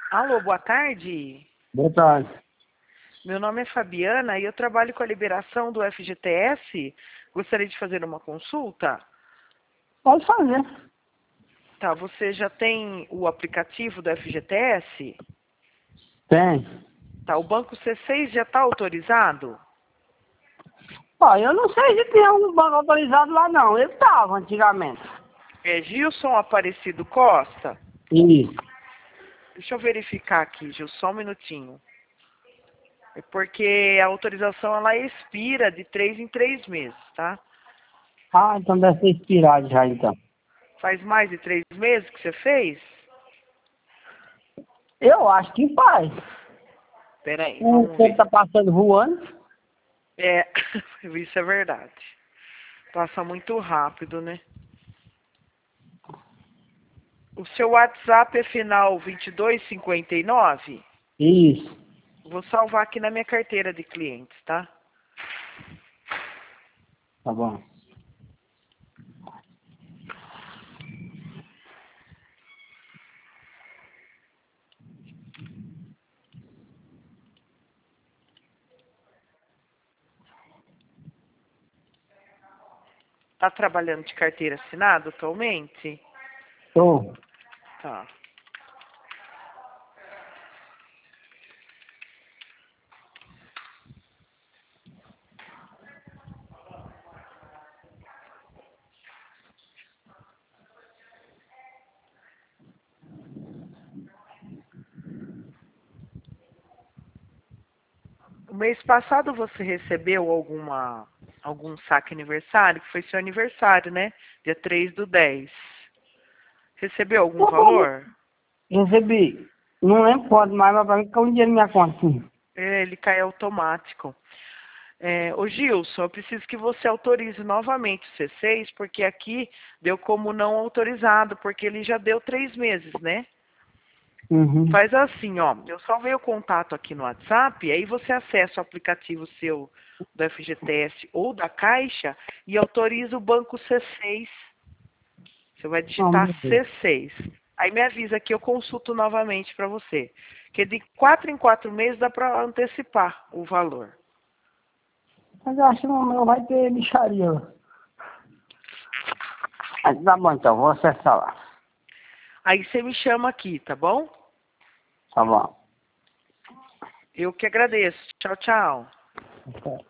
Alô, boa tarde. Boa tarde. Meu nome é Fabiana e eu trabalho com a liberação do FGTS. Gostaria de fazer uma consulta. Pode fazer. Tá, você já tem o aplicativo do FGTS? Tem. Tá, o Banco C6 já está autorizado? Ó, eu não sei se tem algum banco autorizado lá não. Ele estava antigamente. É Gilson Aparecido Costa? Isso. Deixa eu verificar aqui, Gil, só um minutinho. É porque a autorização ela expira de 3 em 3 meses, tá? Ah, então deve ser expirado já então. Faz mais de 3 meses que você fez? Eu acho que faz. Peraí, O vamos tempo ver. tá passando voando. É, isso é verdade. Passa muito rápido, né? O seu WhatsApp é final 2259? Isso. Vou salvar aqui na minha carteira de clientes, tá? Tá bom. Tá trabalhando de carteira assinada atualmente? Tô. Tá. O mês passado você recebeu algum saque aniversário? Que foi seu aniversário, né? Dia 3/10. Recebeu algum valor? Recebi. Não lembro quanto, mas pra mim caiu um dinheiro na minha conta. Sim. É, ele cai automático. Ô Gilson, eu preciso que você autorize novamente o C6, porque aqui deu como não autorizado, porque ele já deu 3 meses, né? Uhum. Faz assim, ó, eu salvei o contato aqui no WhatsApp, aí você acessa o aplicativo seu do FGTS ou da Caixa e autoriza o banco C6. Você vai Não, digitar meu Deus. C6. Aí me avisa que eu consulto novamente para você. Que de 4 em 4 meses dá para antecipar o valor. Mas eu acho que não vai ter bicharia lá. Mas tá bom então, vou acessar lá. Aí você me chama aqui, tá bom? Tá bom. Eu que agradeço. Tchau, tchau. Tá.